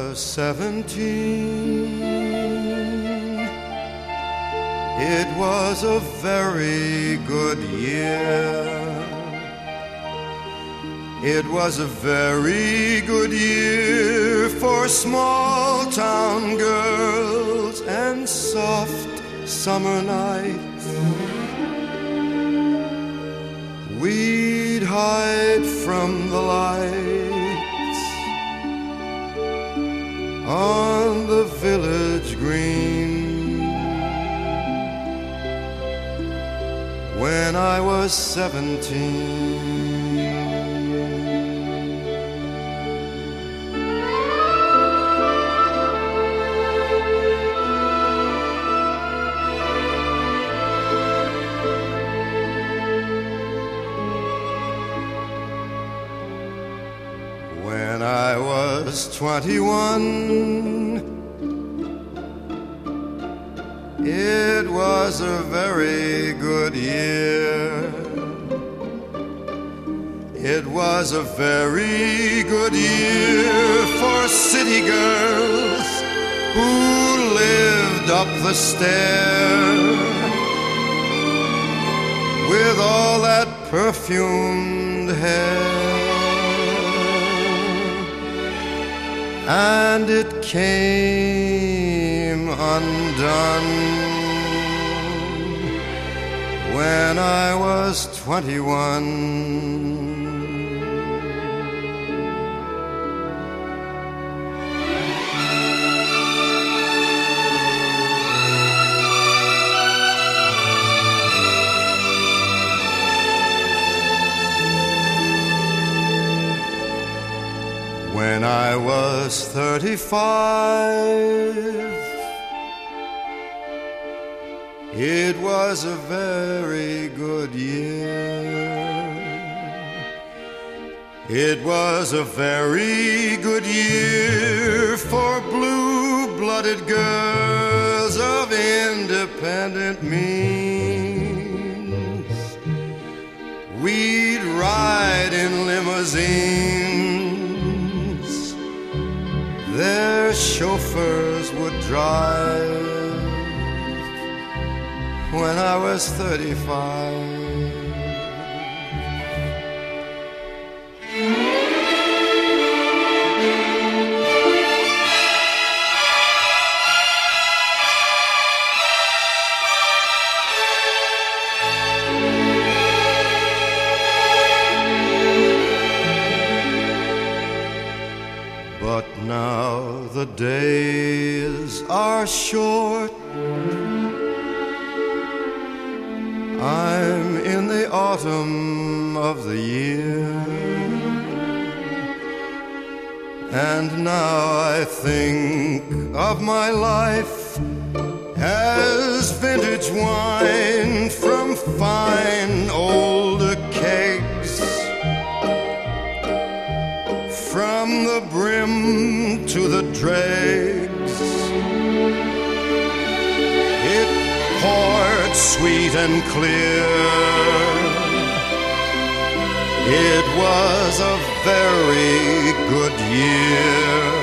was 17, it was a very good year. It was a very good year for small town girls and soft summer nights. We'd hide from the lights on the village green when I was 17. When I was 21, it was a very good year. It was a very good year for city girls who lived up the stair with all that perfumed hair. And it came undone when I was 21. When I was 35, it was a very good year. It was a very good year for blue-blooded girls of independent means. We'd ride in limousines. Their chauffeurs would drive when I was 35. But now the days are short. I'm in the autumn of the year, and now I think of my life as vintage wine from fine old kegs. From the brim to the dregs, it poured sweet and clear. It was a very good year.